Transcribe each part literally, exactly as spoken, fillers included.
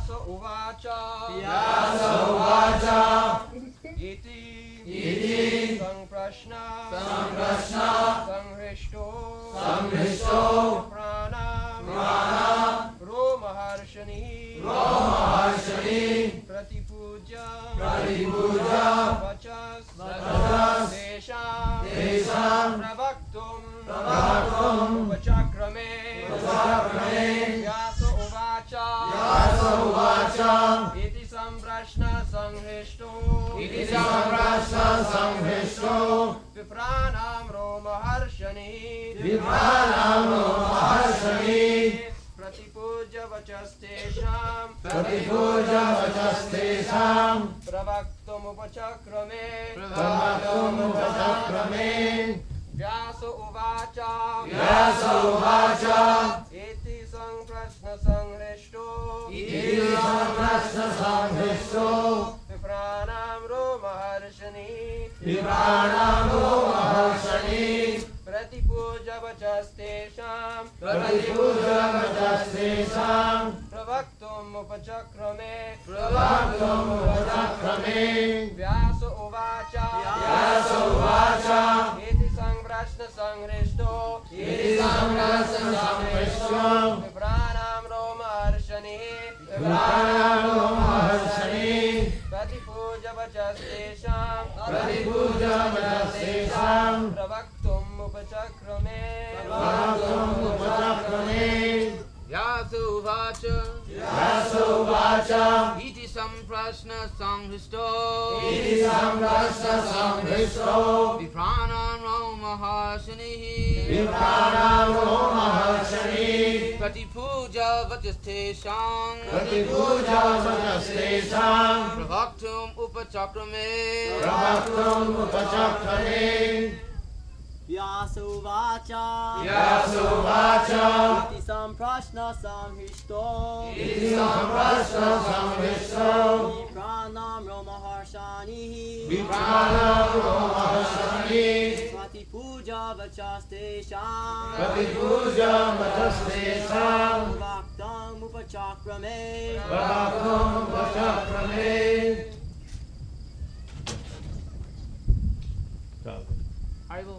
Vyasa uvacha Vyasa uvacha iti iti samprashna samprashna samhrishto samhrishto pranam pranam romaharshani romaharshani pratipuja pratipuja vachas vachas tesham tesham pravaktum pravaktum vachakrame vachakrame vyasa uvacha vyasa uvacha iti samprashna samhrishto iti samprashna samhrishto vipranam romaharshani vipranam romaharshani pratipuja vachastesham pratipuja vachastesham pravaktum upachakrame pravaktum upachakrame vyasa uvacha vyasa uvacha iti samprashna samhrishto iti samprashna samhrishto vipranam romaharshani vipranam romaharshani pratipuja vachastesham pratipuja vachastesham pravaktum upachakrame pravaktum upachakrame vyasa uvacha vyasa uvacha iti samprashna samhrishto iti samprashna samhrishto vipranam romaharshani vipranam romaharshani pratipuja vachastesham pratipuja vachastesham pravaktum upachakrame pravaktum upachakrame Vyasa uvacha vyasa uvacha iti samprashna samhrishto iti samprashna samhrishto vipranam romaharshani vipranam romaharshani pratipuja vachastesham pratipuja vachastesham pravaktum upachakrame pravaktum upachakrame Vyasa uvacha vyasa uvacha iti samprashna samhrishto iti samprashna samhrishto Vipranam romaharshani vipranam romaharshani Pratipuja vachastesham pratipuja vachastesham Pravaktam upachakrame pravaktum upachakrame. Haribo.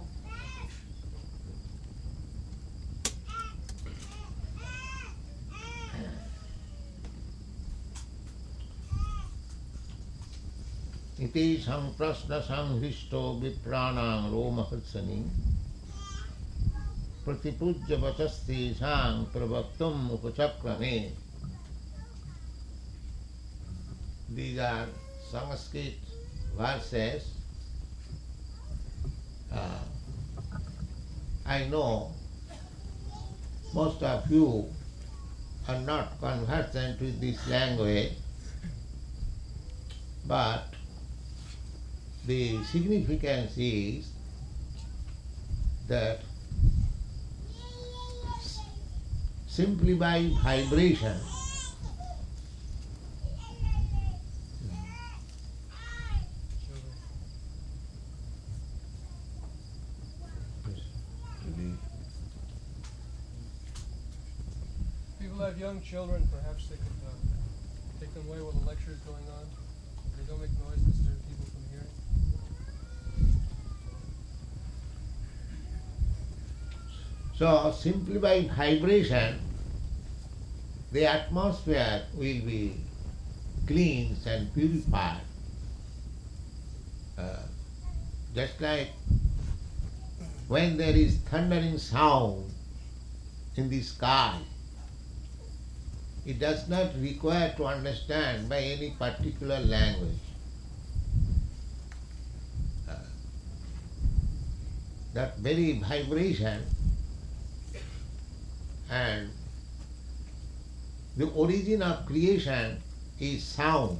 Iti samprasna samhristo vipranang romaharshani pratipujya vachasti sang pravaktum upachakrame. These are Sanskrit verses. Uh, I know most of you are not conversant with this language, but the significance is that simply by vibration People have young children, perhaps they could uh, take them away while the lecture is going on. They don't make noise, disturb people from hearing. So simply by vibration, the atmosphere will be cleansed and purified. Uh, just like when there is thundering sound in the sky, it does not require to understand by any particular language. Uh, that very vibration and the origin of creation is sound.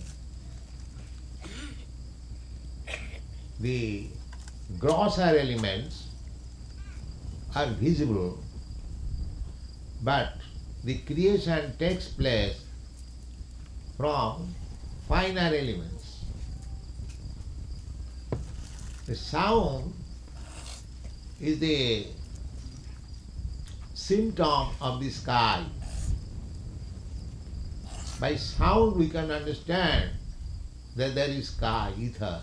The grosser elements are visible, but the creation takes place from finer elements. The sound is the symptom of the sky. By sound we can understand that there is sky, ether.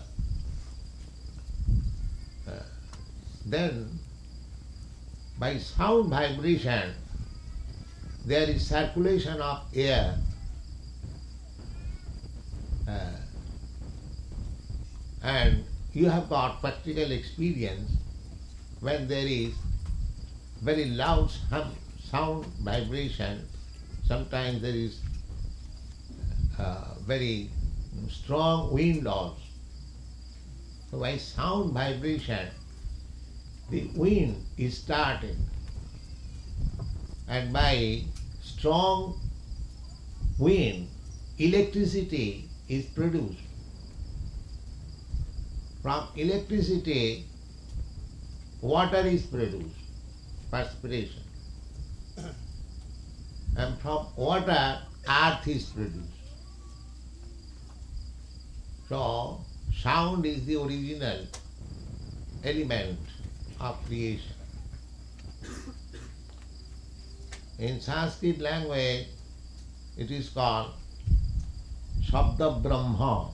Uh, then by sound vibration there is circulation of air. Uh, and you have got practical experience when there is very loud hum, sound vibration. Sometimes there is uh, very strong wind also. So by sound vibration, the wind is started, and by strong wind, electricity is produced. From electricity, water is produced, perspiration. And from water, earth is produced. So, sound is the original element of creation. In Sanskrit language, it is called Shabda Brahma.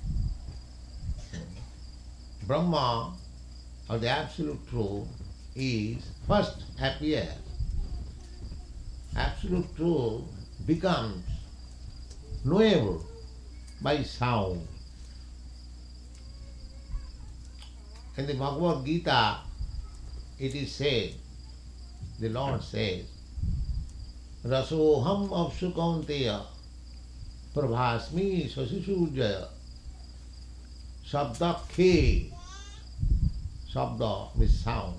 Brahma, or the absolute truth, is first appears. Absolute truth becomes knowable by sound. In the Bhagavad Gita, it is said, the Lord says, Rasoham apsu kaunteya prabhasmi sasisujaya sabda khe. Sabda with sound.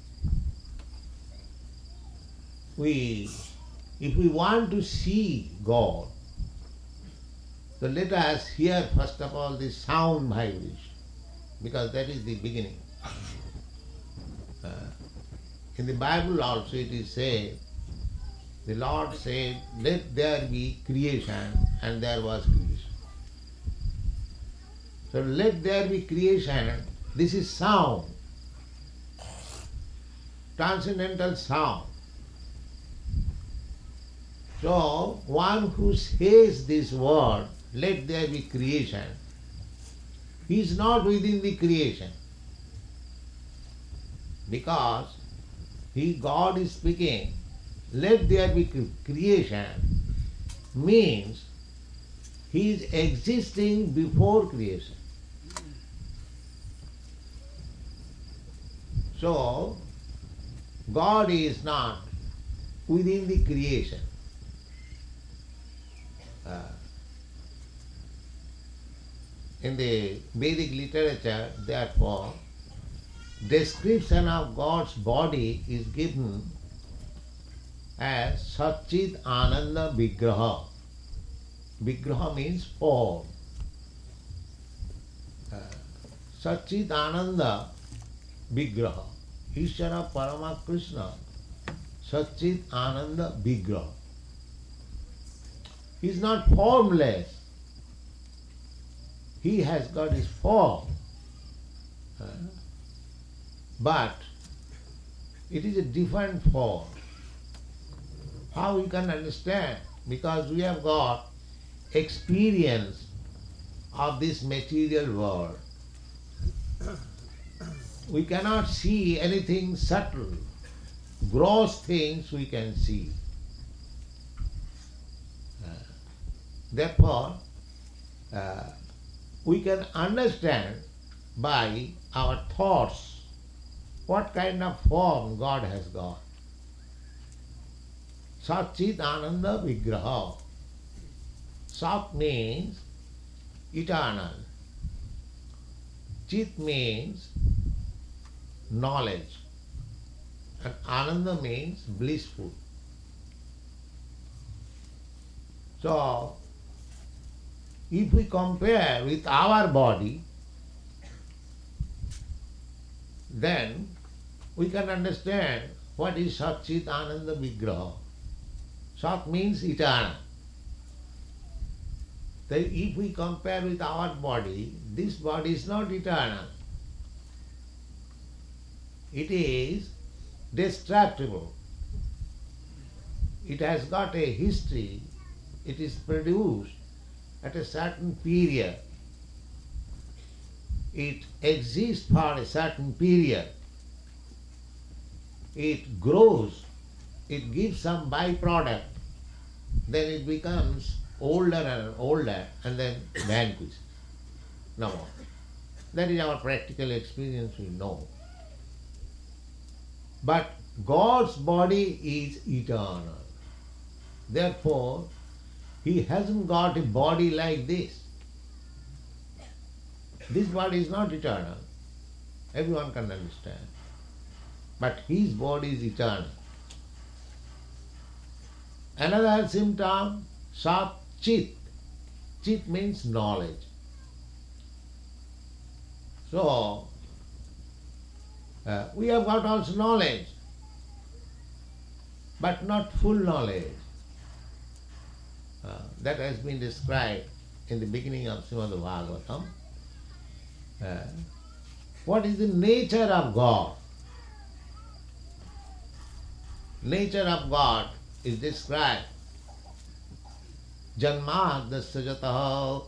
We, if we want to see God, so let us hear first of all the sound vibration, because that is the beginning. Uh, in the Bible also it is said, the Lord said, let there be creation, and there was creation. So let there be creation, this is sound, transcendental sound. So one who says this word, let there be creation, he is not within the creation. Because he, God is speaking, let there be creation, means he is existing before creation. So, God is not within the creation. Uh, in the Vedic literature, therefore, description of God's body is given as Satchit Ananda Vigraha. Vigraha means form. Uh, Satchit Ananda Vigraha. Ishvara Parama Krishna. Satchit Ananda Vigraha. He is not formless. He has got his form. Uh, but it is a different form. How we can understand? Because we have got experience of this material world. We cannot see anything subtle. Gross things we can see. Uh, therefore, uh, we can understand by our thoughts what kind of form God has got. Satchit Ananda Vigraha. Sat means eternal. Chit means knowledge. And Ananda means blissful. So, if we compare with our body, then we can understand what is Satchit Ananda Vigraha. Sat means eternal. So if we compare with our body, this body is not eternal. It is destructible. It has got a history it is produced at a certain period. It exists for a certain period. It grows, it gives some byproduct, then it becomes older and older and then vanquishes. No more. That is our practical experience, we know. But God's body is eternal. Therefore, He hasn't got a body like this. This body is not eternal. Everyone can understand. But His body is eternal. Another symptom, Sat Chit. Chit means knowledge. So, uh, we have got also knowledge, but not full knowledge. Uh, that has been described in the beginning of Srimad Bhagavatam. Uh, what is the nature of God? Nature of God is described. Janmadasya jataha.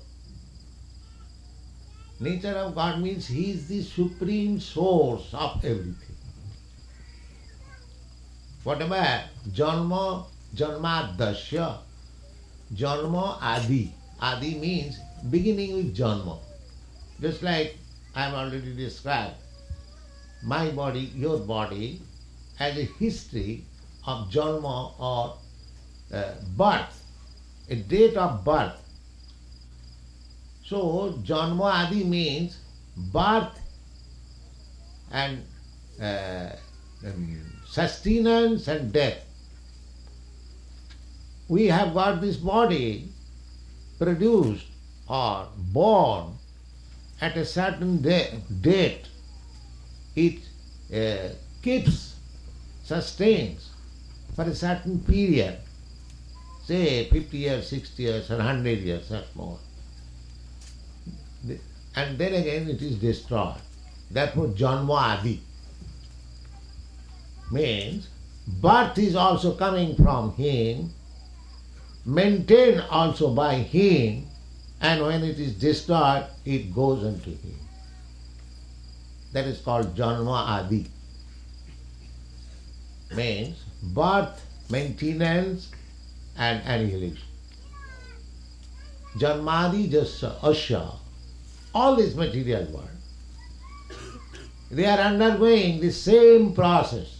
Nature of God means He is the supreme source of everything. Whatever janma, janmadasya, janma adi. Adi means beginning with janma. Just like I have already described, my body, your body, has a history of janma or uh, birth, a date of birth. So, janma adi means birth and uh, um, sustenance and death. We have got this body produced or born at a certain day, date. It uh, keeps, sustains for a certain period, say fifty years, sixty years, or one hundred years, or more. And then again it is destroyed. Therefore, janma adi means birth is also coming from Him, maintained also by Him, and when it is destroyed, it goes unto Him. That is called janma adi. Means birth, maintenance, and annihilation. Janmadi jasa asya. All this material world, they are undergoing the same process.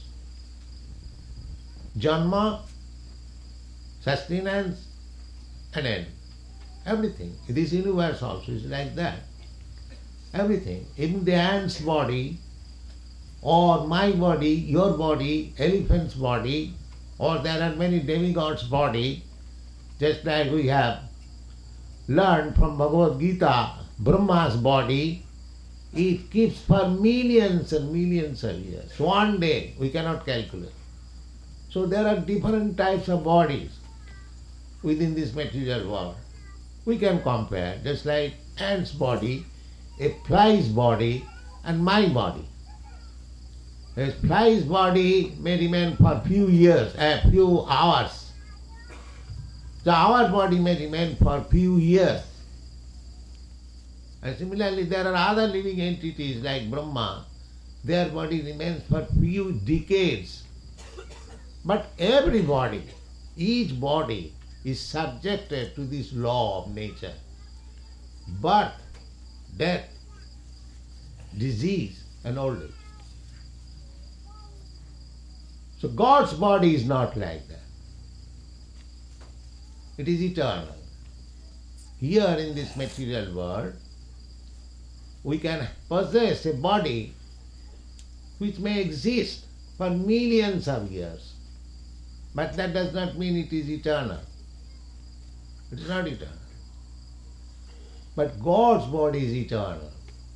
Janma, sustenance, and end. Everything. This universe also is like that. Everything. Even the ant's body, or my body, your body, elephant's body, or there are many demigods' body, just like we have learned from Bhagavad Gita, Brahma's body, it keeps for millions and millions of years. One day we cannot calculate. So there are different types of bodies within this material world. We can compare, just like ant's body, a fly's body, and my body. A fly's body may remain for few years, a few hours. So our body may remain for few years. And similarly, there are other living entities like Brahma. Their body remains for few decades. But every body, each body is subjected to this law of nature. Birth, death, disease, and old age. So God's body is not like that. It is eternal. Here in this material world, we can possess a body which may exist for millions of years. But that does not mean it is eternal. It is not eternal. But God's body is eternal.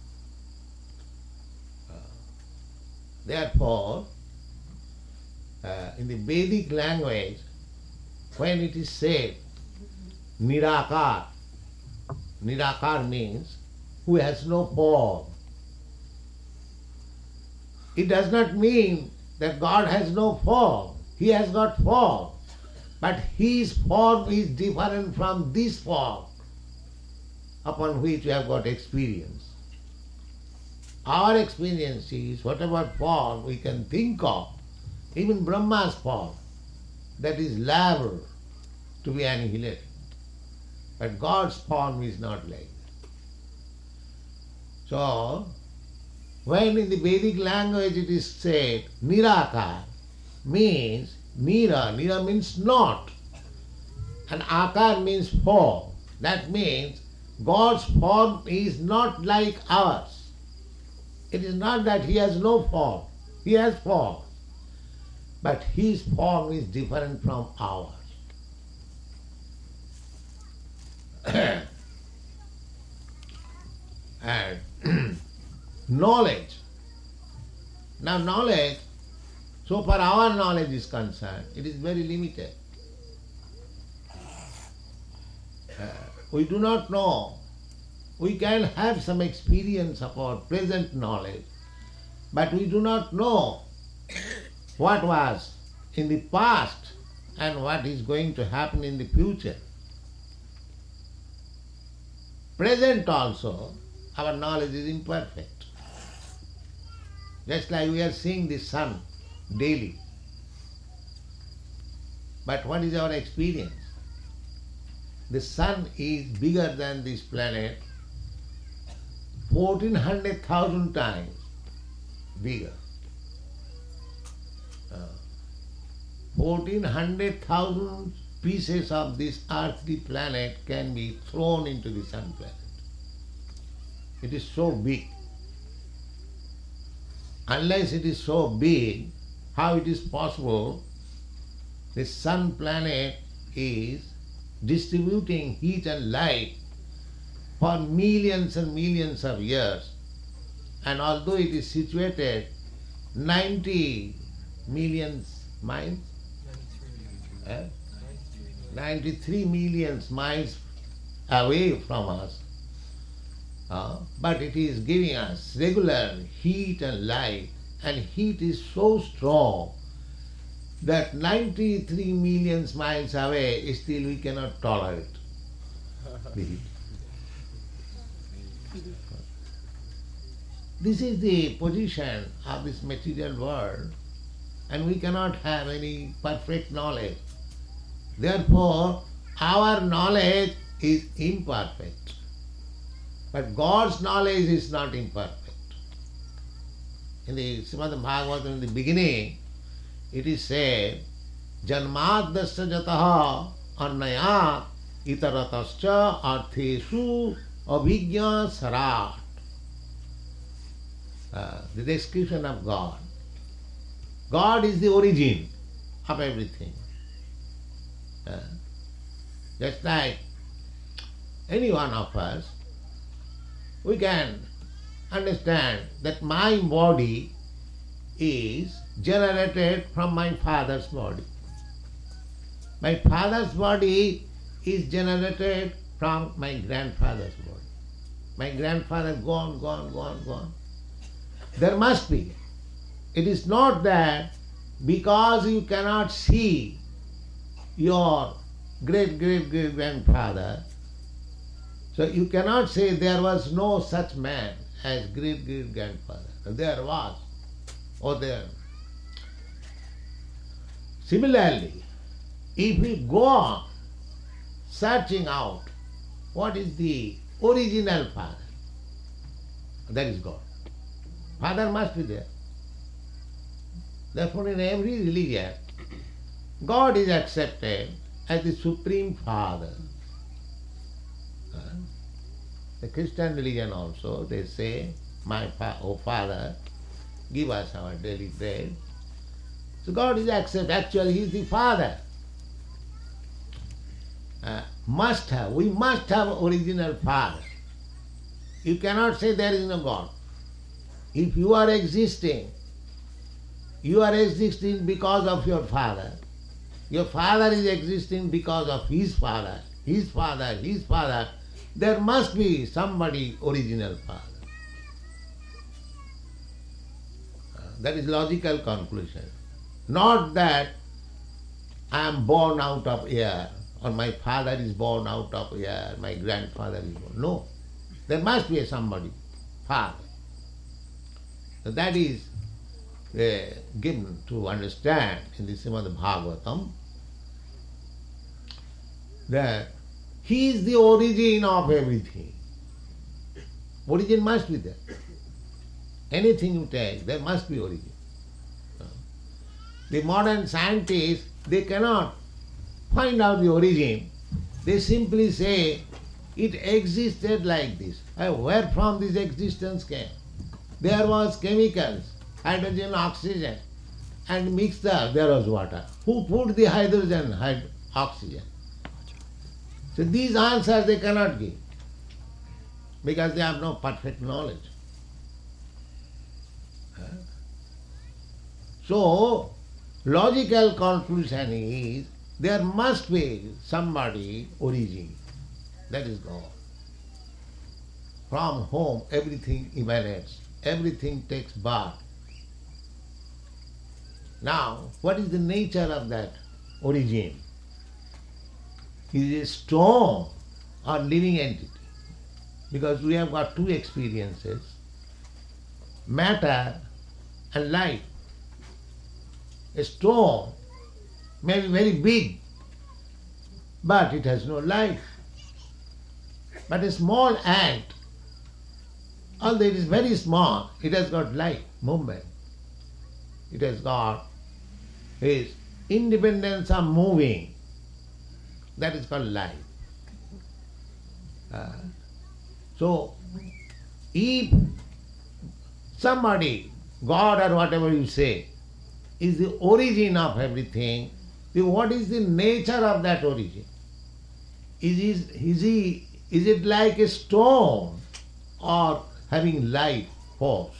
Uh, Therefore, uh, in the Vedic language, when it is said Nirakar, Nirakar means who has no form. It does not mean that God has no form. He has got form. But his form is different from this form upon which we have got experience. Our experience is whatever form we can think of, even Brahma's form, that is liable to be annihilated. But God's form is not like that. So, when in the Vedic language it is said Nirakar, means Nira, Nira means not, and Akar means form. That means God's form is not like ours. It is not that He has no form. He has form. But His form is different from ours. And knowledge. Now knowledge, so far our knowledge is concerned, it is very limited. Uh, we do not know. We can have some experience of our present knowledge, but we do not know what was in the past and what is going to happen in the future. Present also, our knowledge is imperfect. Just like we are seeing the sun daily. But what is our experience? The sun is bigger than this planet fourteen hundred thousand times bigger. Uh, fourteen hundred thousand pieces of this earthly planet can be thrown into the sun planet. It is so big. Unless it is so big, how it is possible the sun planet is distributing heat and light for millions and millions of years, and although it is situated ninety million miles, eh? ninety-three million miles away from us, uh, but it is giving us regular heat and light, and heat is so strong that ninety-three million miles away still we cannot tolerate the heat. This is the position of this material world, and we cannot have any perfect knowledge. Therefore, our knowledge is imperfect. But God's knowledge is not imperfect. In the Srimad Bhagavatam, in the beginning, it is said, Janmadasya jataha annaya itaratascha artheshu abhigya sarat. Uh, the description of God. God is the origin of everything. Uh, just like any one of us, we can understand that my body is generated from my father's body. My father's body is generated from my grandfather's body. My grandfather gone, gone, gone, gone. There must be. It is not that because you cannot see your great-great-great-grandfather, so you cannot say there was no such man as great-great-grandfather. There was, or there. Similarly, if we go on searching out what is the original father, that is God. Father must be there. Therefore, in every religion, God is accepted as the Supreme Father. Uh, the Christian religion also, they say, my fa- oh Father, give us our daily bread. So God is accepted. Actually, He is the Father. Uh, must have, we must have original Father. You cannot say there is no God. If you are existing, you are existing because of your father. Your father is existing because of his father, his father, his father. There must be somebody original father. Uh, that is logical conclusion. Not that I am born out of air, or my father is born out of air, my grandfather is born. No. There must be a somebody, father. So that is uh, given to understand in the Srimad Bhagavatam that he is the origin of everything. Origin must be there. Anything you take, there must be origin. The modern scientists, they cannot find out the origin. They simply say it existed like this. Uh, Where from this existence came? There was chemicals, hydrogen, oxygen, and mixed up there was water. Who put the hydrogen, hyd- oxygen? So these answers they cannot give because they have no perfect knowledge. Huh? So, logical conclusion is there must be somebody origin, that is God. From whom everything emanates, everything takes birth. Now, what is the nature of that origin? Is it a stone or living entity? Because we have got two experiences, matter and light. A stone may be very big, but it has no life. But a small ant, although it is very small, it has got life, movement. It has got its independence of moving. That is called life. Uh, so, if somebody, God or whatever you say, is the origin of everything, then what is the nature of that origin? Is, is, is, he, is it like a stone or having life force?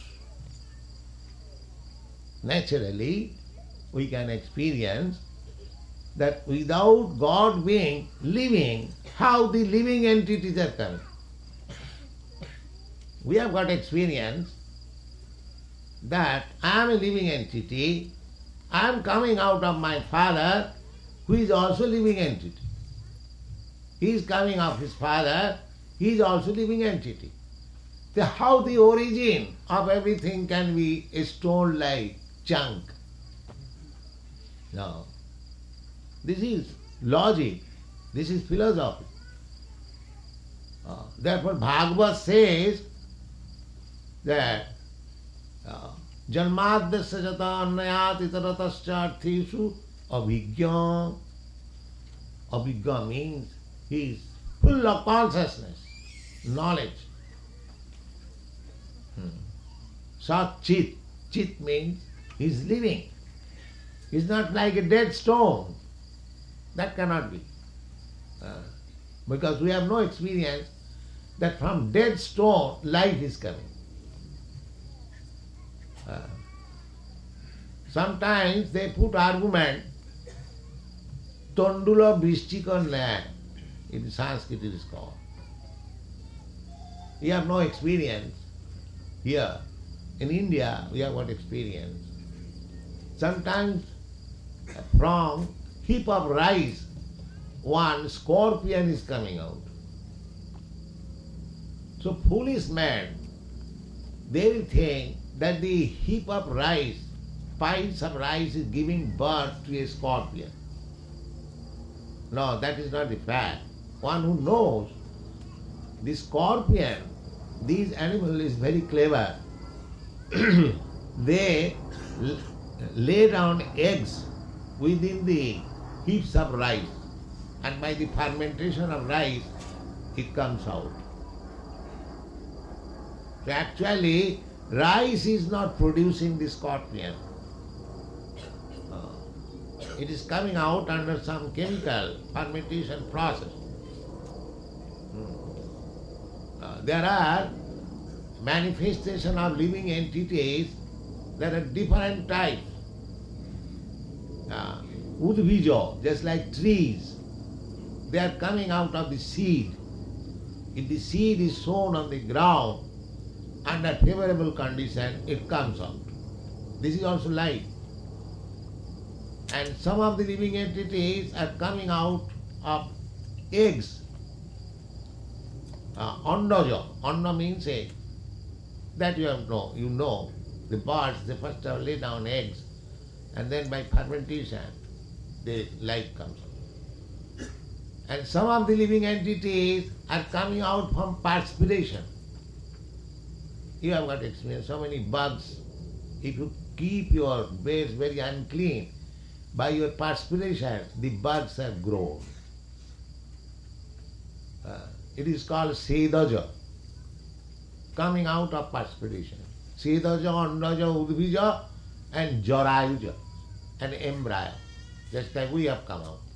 Naturally, we can experience that without God being living, how the living entities are coming. We have got experience that I am a living entity, I am coming out of my father who is also living entity. He is coming of his father, he is also living entity. So how the origin of everything can be a stone-like chunk? No. This is logic, this is philosophy. Uh, therefore Bhagavad says that uh, Janmadhyasya jata annayat itaratascha arthishu abhigya. Abhigya means he is full of consciousness, knowledge. Hmm. Sat chit. Chit means he is living. He is not like a dead stone. That cannot be. Uh, because we have no experience that from dead stone life is coming. Uh, sometimes they put argument, Tondula Vrishchika Naya, in Sanskrit it is called. We have no experience here. In India we have got experience. Sometimes from heap of rice, one scorpion is coming out. So foolish man, they will think that the heap of rice, piles of rice is giving birth to a scorpion. No, that is not the fact. One who knows the scorpion, this animal is very clever. They l- lay down eggs within the heaps of rice, and by the fermentation of rice it comes out. So actually rice is not producing the scorpion. Uh, it is coming out under some chemical fermentation process. Hmm. Uh, there are manifestation of living entities, there are different types. Uh, Udbija, just like trees, they are coming out of the seed. If the seed is sown on the ground, under favorable condition, it comes out. This is also life. And some of the living entities are coming out of eggs. Uh, Andaja. Anda means egg. That you have know. You know. The birds, they first have lay down eggs, and then by fermentation, the life comes out. And some of the living entities are coming out from perspiration. You have got experience. So many bugs. If you keep your base very unclean, by your perspiration, the bugs have grown. Uh, it is called Sedaja, coming out of perspiration. Sedaja, Andaja, Udbija, and Jarayuja, an embryo, just like we have come out.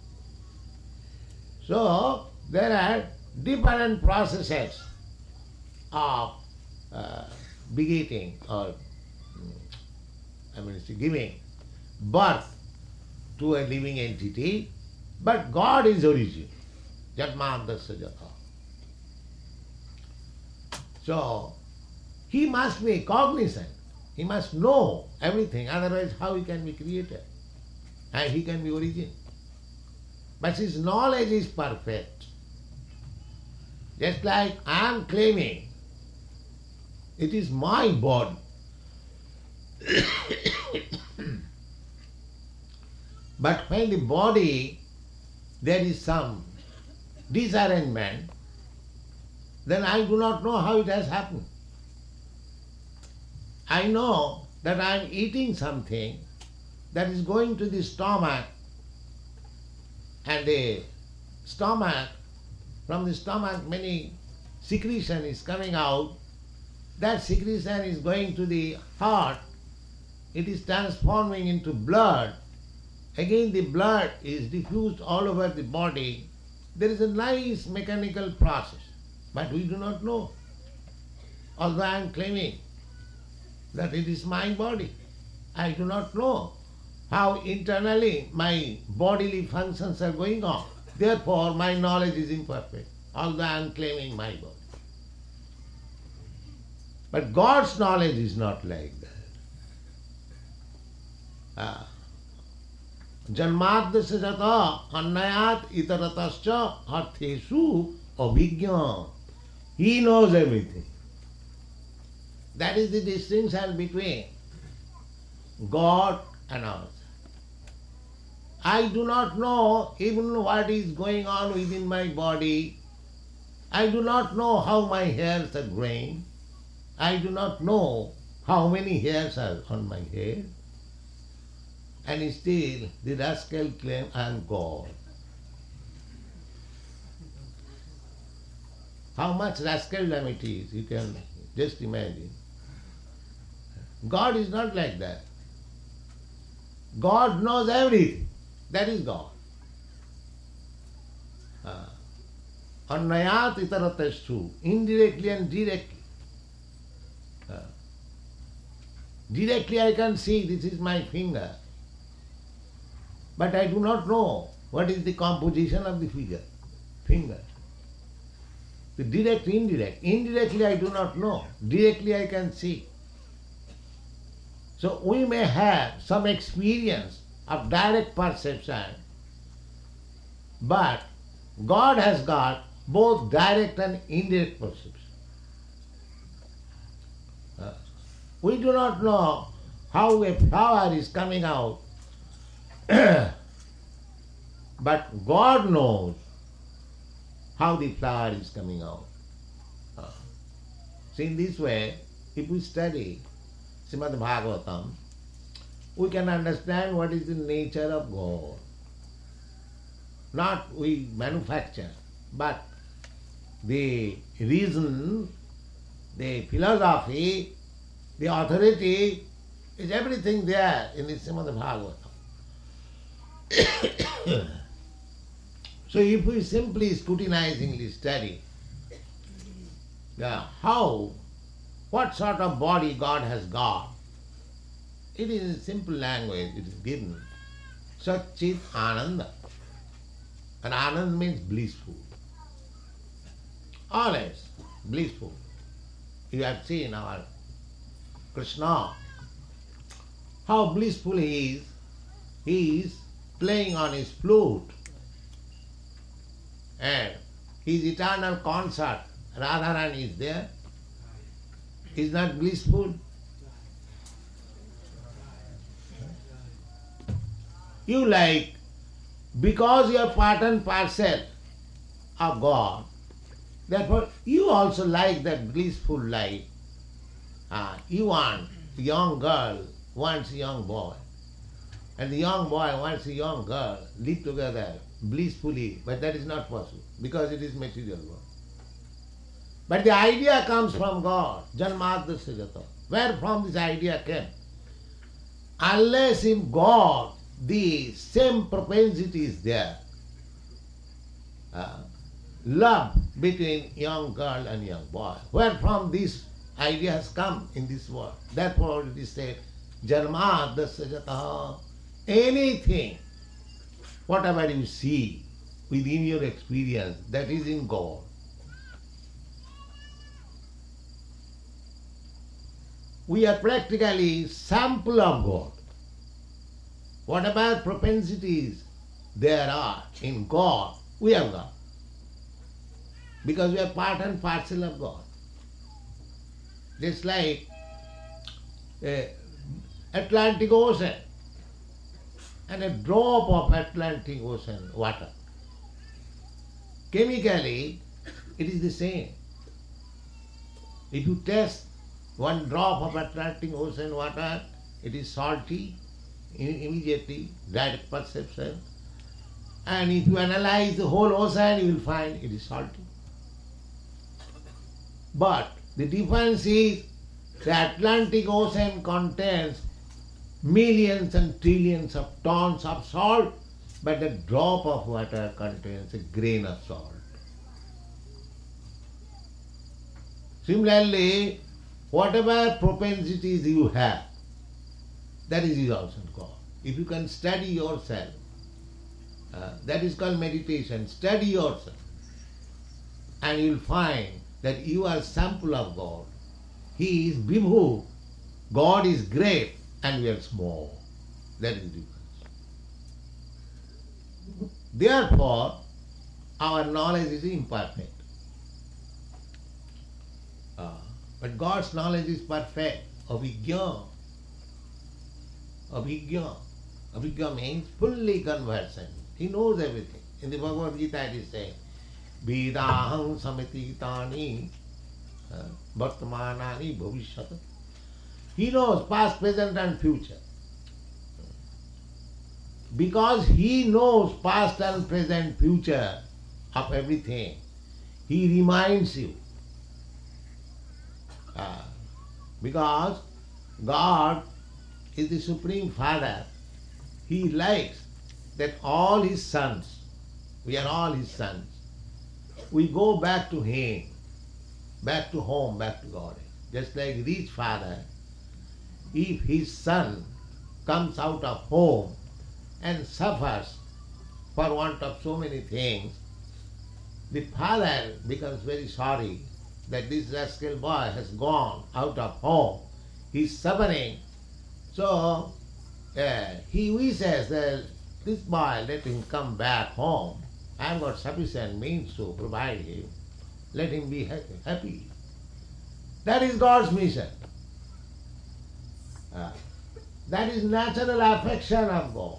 So, there are different processes of uh, begetting or, I mean, giving birth to a living entity, but God is origin. Janmadasya jata. So, he must be cognizant. He must know everything, otherwise how he can be created? And he can be origin. But his knowledge is perfect. Just like I am claiming, it is my body. But when the body, there is some disarrangement, then I do not know how it has happened. I know that I am eating something that is going to the stomach, and the stomach, from the stomach many secretion is coming out. That secretion is going to the heart. It is transforming into blood. Again the blood is diffused all over the body. There is a nice mechanical process, but we do not know. Although I am claiming that it is my body, I do not know how internally my bodily functions are going on. Therefore my knowledge is imperfect, although I am claiming my body. But God's knowledge is not like that. Ah. Janmadasya jata annayat itaratascha arthesu abhigya. He knows everything. That is the distinction between God and us. I do not know even what is going on within my body. I do not know how my hairs are growing. I do not know how many hairs are on my head. And still the rascal claims I am God. How much rascaldom it is, you can just imagine. God is not like that. God knows everything. That is God. Annayat itaratashu, indirectly and directly. Uh, directly I can see this is my finger, but I do not know what is the composition of the figure, finger. The direct, indirect. Indirectly I do not know. Directly I can see. So we may have some experience of direct perception, but God has got both direct and indirect perception. Uh, we do not know how a flower is coming out, but God knows how the flower is coming out. Uh, so in this way, if we study Srimad Bhagavatam, we can understand what is the nature of God. Not we manufacture, but the reason, the philosophy, the authority is everything there in the Srimad Bhagavatam. So if we simply scrutinizingly study uh, how, what sort of body God has got, it is in simple language, it is given. Satchit Ananda. And Anand means blissful. Always blissful. You have seen our Krishna, how blissful he is. He is playing on his flute and his eternal concert, Radharani is there, is not blissful? You like, because you are part and parcel of God, therefore you also like that blissful life. Ah, you want a young girl wants a young boy, and the young boy wants a young girl, live together blissfully, but that is not possible because it is material world. But the idea comes from God, Janmadasya Jata. Where from this idea came? Unless in God the same propensity is there, uh, love between young girl and young boy, where from this idea has come in this world. Therefore it is said, Janmadasya Jata. Anything, whatever you see within your experience, that is in God. We are practically sample of God. Whatever propensities there are in God, we are God. Because we are part and parcel of God. Just like a Atlantic Ocean and a drop of Atlantic Ocean water. Chemically, it is the same. If you test one drop of Atlantic Ocean water, it is salty, immediately, direct perception. And if you analyze the whole ocean, you will find it is salty. But the difference is the Atlantic Ocean contains millions and trillions of tons of salt, but a drop of water contains a grain of salt. Similarly, whatever propensities you have, that is also God. If you can study yourself, uh, that is called meditation. Study yourself, and you will find that you are a sample of God. He is Vibhu, God is great, and we are small. That is the difference. Therefore, our knowledge is imperfect. Uh, but God's knowledge is perfect. Avijñā. Avijñā. Avijñā means fully conversant. He knows everything. In the Bhagavad Gita it is saying, Vedaham samititani vartamanani bhavishyata. He knows past, present and future. Because he knows past and present future of everything, he reminds you. Uh, because God is the Supreme Father. He likes that all his sons, we are all his sons, we go back to him, back to home, back to God. Just like rich father, if his son comes out of home and suffers for want of so many things, the father becomes very sorry that this rascal boy has gone out of home. He is suffering. So uh, he wishes that this boy, let him come back home. I have got sufficient means to provide him. Let him be happy. That is God's mission. Uh, that is natural affection of God.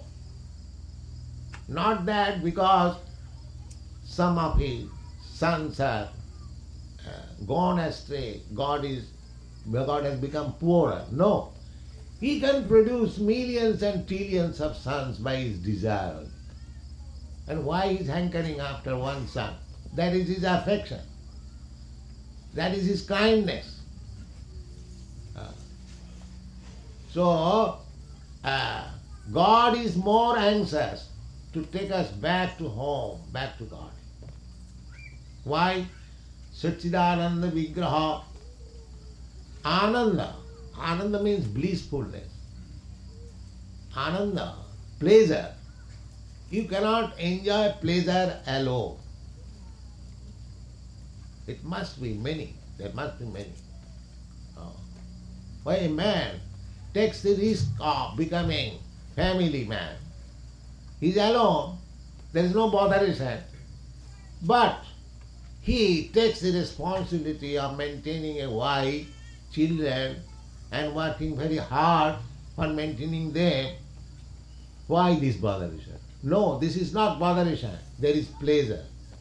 Not that because some of his sons are uh, gone astray, God is God has become poorer. No. He can produce millions and trillions of sons by his desire. And why he is hankering after one son? That is his affection. That is his kindness. Uh, so, uh, God is more anxious to take us back to home, back to God. Why? Satchidananda Vigraha. Ananda. Ananda means blissfulness. Ananda, pleasure. You cannot enjoy pleasure alone. It must be many. There must be many. Oh. Why a man takes the risk of becoming family man, He is alone. There is no botheration. But he takes the responsibility of maintaining a wife, children, and working very hard for maintaining them. Why this botheration? No, this is not botheration. There is pleasure.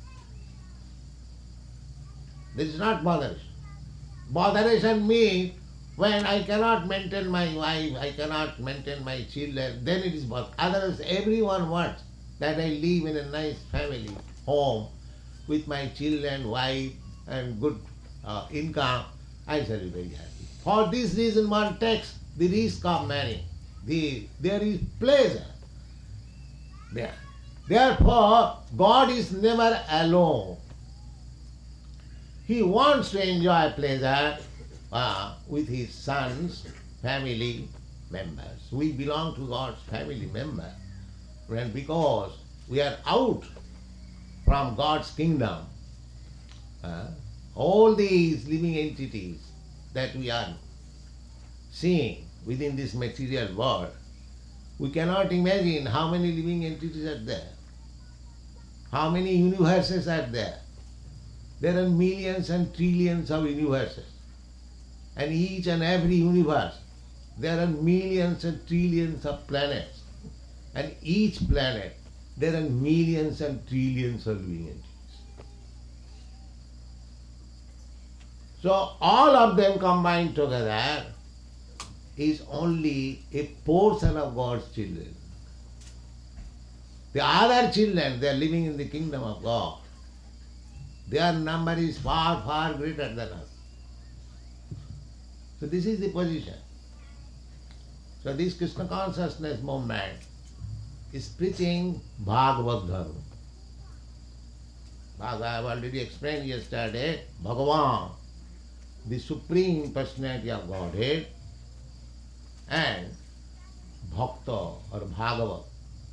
This is not botheration. Botheration means when I cannot maintain my wife, I cannot maintain my children, then it is bother. Otherwise, everyone wants that I live in a nice family, home, with my children, wife, and good uh, income. I shall be very happy. For this reason, one takes the risk of marrying. The, there is pleasure there. Therefore, God is never alone. He wants to enjoy pleasure uh, with his sons, family members. We belong to God's family member. And because we are out from God's kingdom, uh, all these living entities that we are seeing within this material world, we cannot imagine how many living entities are there, how many universes are there. There are millions and trillions of universes. And each and every universe, there are millions and trillions of planets. And each planet, there are millions and trillions of living entities. So all of them combined together is only a portion of God's children. The other children, they are living in the kingdom of God. Their number is far, far greater than us. So this is the position. So this Krishna consciousness movement is preaching Bhagavad Dharma. Bhagavad, I have already explained yesterday, Bhagavan, the Supreme Personality of Godhead, and Bhakta or Bhagavat,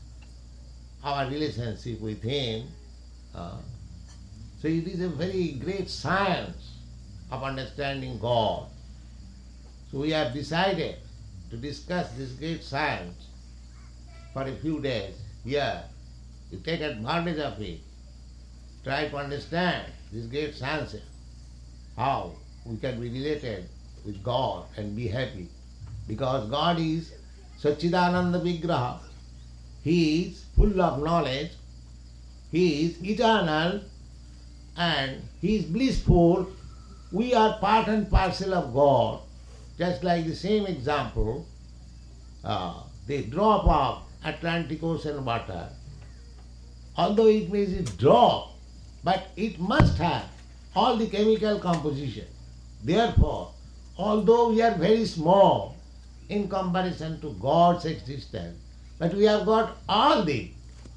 our relationship with him. Uh, so it is a very great science of understanding God. So we have decided to discuss this great science for a few days here. You take advantage of it. Try to understand this great science, how we can be related with God and be happy. Because God is Satchidananda Vigraha. He is full of knowledge. He is eternal and He is blissful. We are part and parcel of God. Just like the same example, uh, the drop of Atlantic Ocean water, although it may be a drop, but it must have all the chemical composition. Therefore, although we are very small in comparison to God's existence, but we have got all the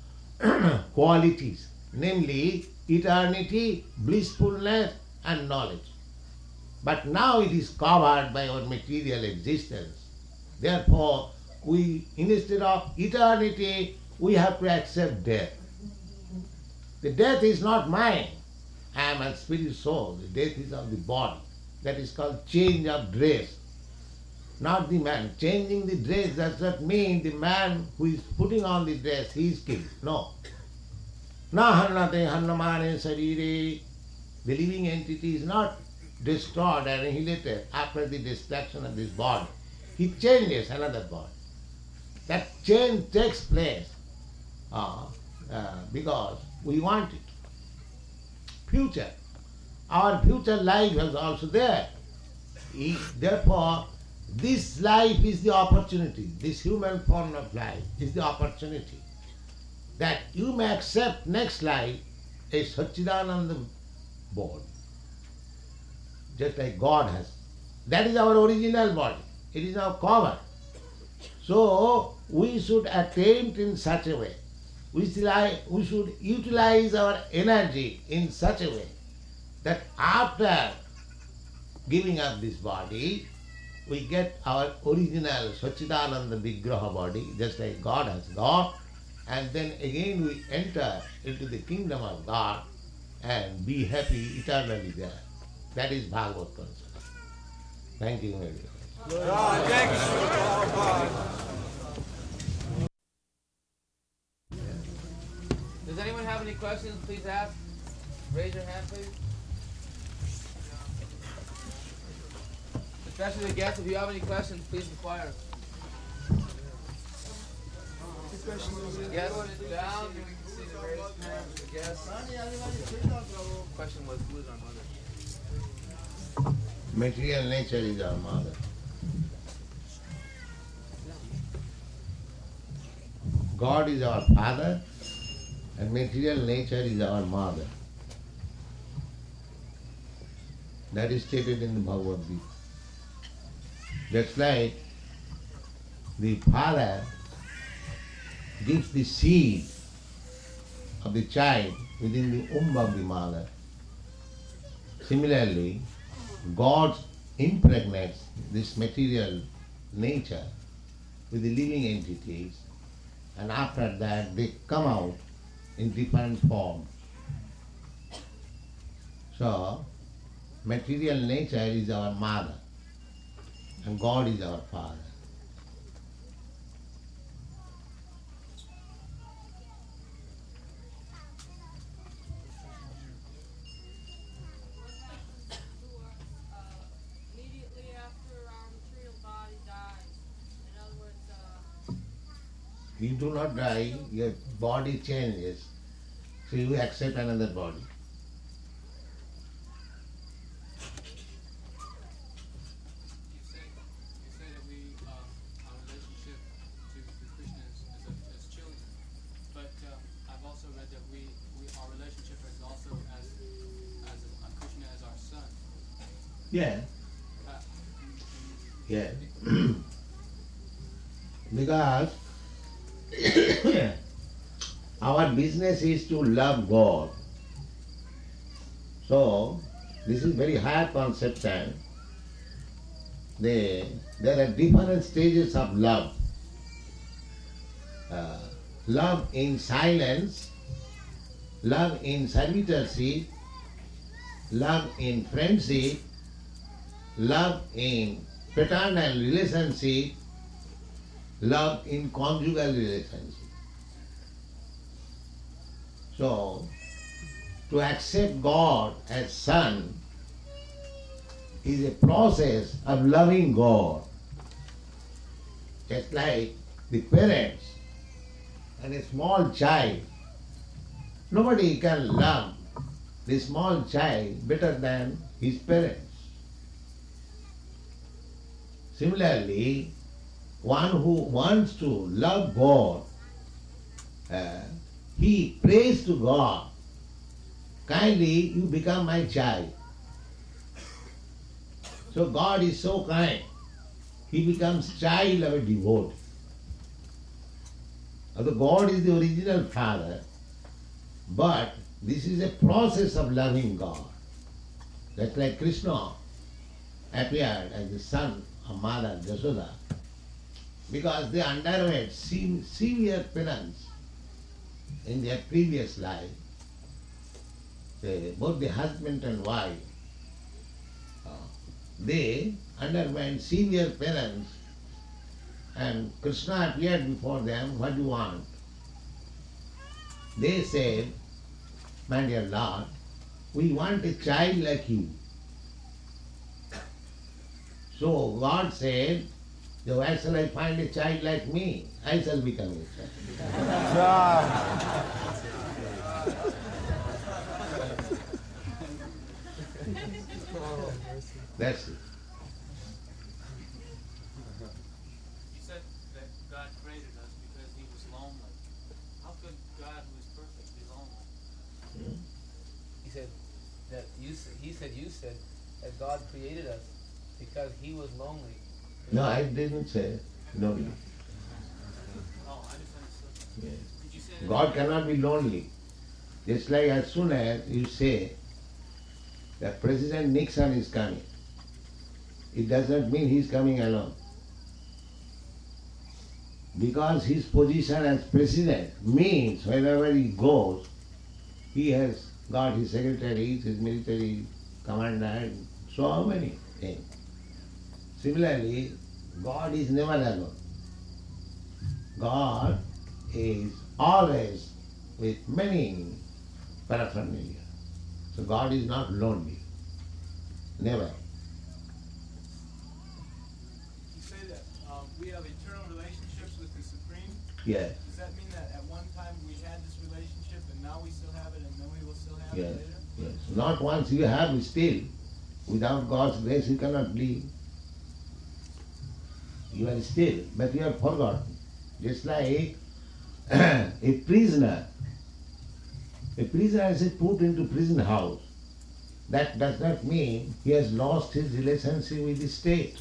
qualities, namely eternity, blissfulness and knowledge. But now it is covered by our material existence. Therefore, we, instead of eternity, we have to accept death. The death is not mine. I am a spirit soul. The death is of the body. That is called change of dress. Not the man. Changing the dress does not mean the man who is putting on the dress, he is killed. No. Na hannate hannamane sarire. The living entity is not destroyed and annihilated after the destruction of this body. He changes another body. That change takes place uh, uh, because we want it. Future. Our future life is also there. He, therefore, this life is the opportunity. This human form of life is the opportunity that you may accept next life a Satchidananda body. Just like God has. That is our original body. It is now covered. So we should attempt in such a way. We should utilize our energy in such a way that after giving up this body, we get our original Satchidananda Vigraha body, just like God has got, and then again we enter into the kingdom of God and be happy eternally there. That is Bhagavad consciousness. Thank you very much. questions, please ask. Raise your hand, please. Especially the guests, if you have any questions, please inquire. Yes, down, we can see the raised hands of the guests. Question was, who is our mother? Material nature is our mother. God is our father and material nature is our mother. That is stated in the Bhagavad Gita. Just like the father gives the seed of the child within the womb of the mother. Similarly, God impregnates this material nature with the living entities, and after that they come out in different forms. So, material nature is our mother and God is our father. Immediately after our material body dies. In other words, uh, You do not die, your body changes, so you accept another body. You say, you say that we, um, our relationship to, to Krishna is, is a, as children, but um, I've also read that we, we our relationship is also as as a, uh, Krishna as our son. Yeah. Uh, Yeah. Because our business is to love God. So, this is very high conception. They, there are different stages of love. Uh, love in silence, love in servitorship, love in friendship, love in paternal relationship, love in conjugal relationship. So, to accept God as Son is a process of loving God. Just like the parents and a small child. Nobody can love the small child better than his parents. Similarly, one who wants to love God, uh, he prays to God, kindly you become my child. So God is so kind, he becomes child of a devotee. Although God is the original father, but this is a process of loving God. That's like Krishna appeared as the son of Mother Jasoda, because they underwent se- severe penance in their previous life. They, both the husband and wife, uh, they underwent severe penance, and Krishna appeared before them, what do you want? They said, my dear Lord, we want a child like you. So God said, where shall I find a child like me? I shall become a child. That's it. you said that God created us because He was lonely. How could God, who is perfect, be lonely? He said that you. s- He said you said that God created us because He was lonely. No, I didn't say lonely. Oh, I misunderstood. Yes. Did you say that? God cannot be lonely. Just like as soon as you say that President Nixon is coming, it does not mean he is coming alone. Because his position as president means wherever he goes, he has got his secretaries, his military commander, and so many things. Similarly, God is never alone. God is always with many paraphernalia. So God is not lonely. Never. You say that um, we have eternal relationships with the Supreme. Yes. Does that mean that at one time we had this relationship and now we still have it and then we will still have Yes. it later? Yes. Not once you have, still. Without God's grace you cannot live. You are still, but you are forgotten. Just like a prisoner. A prisoner is put into prison house. That does not mean he has lost his relationship with the state.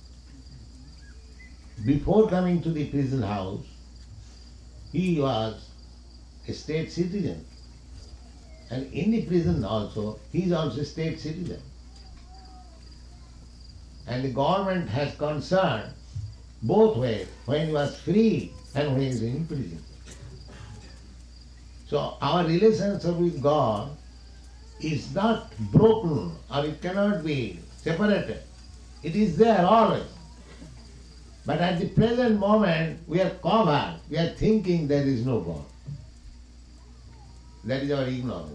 Before coming to the prison house, he was a state citizen. And in the prison also, he is also a state citizen. And the government has concern both ways, when he was free and when he is in prison. So our relationship with God is not broken or it cannot be separated. It is there always. But at the present moment we are covered, we are thinking there is no God. That is our ignorance.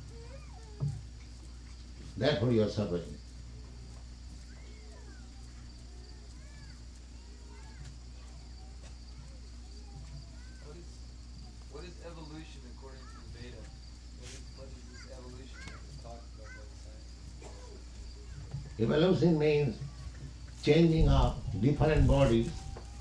Therefore you are suffering. What is what is evolution according to the Veda? What is, what is this evolution that is talked about by the science? Evolution means changing of different bodies.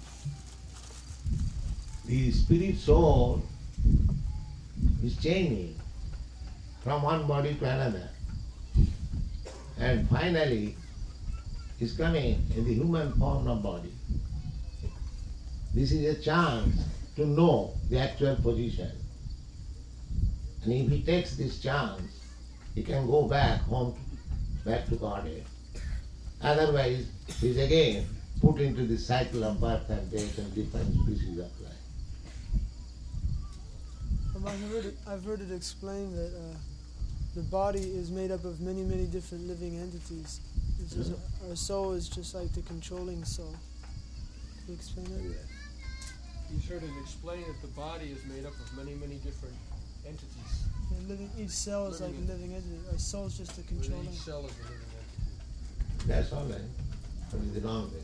The spirit soul is changing from one body to another. And finally is coming in the human form of body. This is a chance to know the actual position. And if he takes this chance, he can go back home, back to Godhead. Otherwise, he is again put into the cycle of birth and death and different species of life. Um, I've heard it, I've heard it explained that uh, the body is made up of many, many different living entities. It's just, our soul is just like the controlling soul. Can you explain that? He's heard it explained that the body is made up of many, many different entities. Yeah, living, each cell is Living like a living entity. Our soul is just the controlling. Each cell is a living entity. That's all right. What is the wrong way?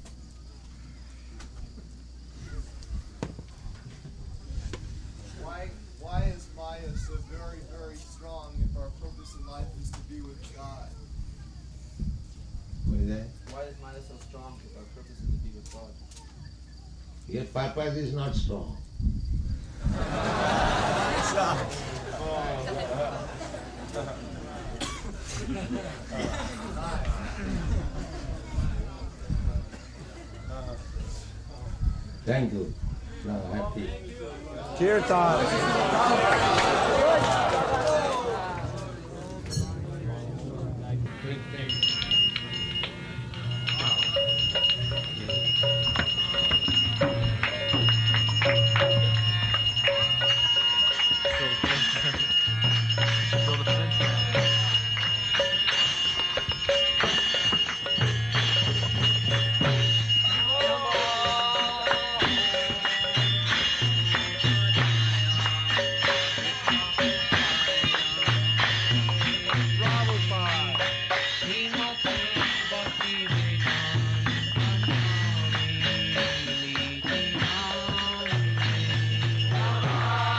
Why why is Maya so very, very strong if our purpose in life is to be with God? What is that? Why is Maya so strong if our purpose is to be with God? Your purpose is not strong. Thank you. Now happy.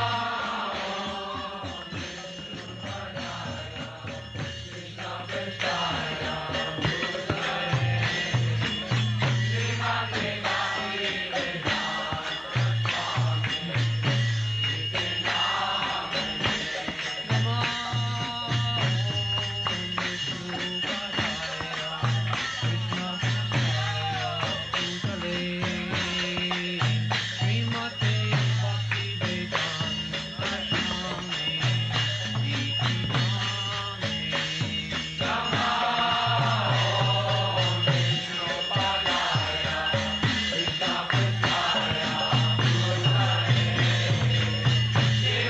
Krishna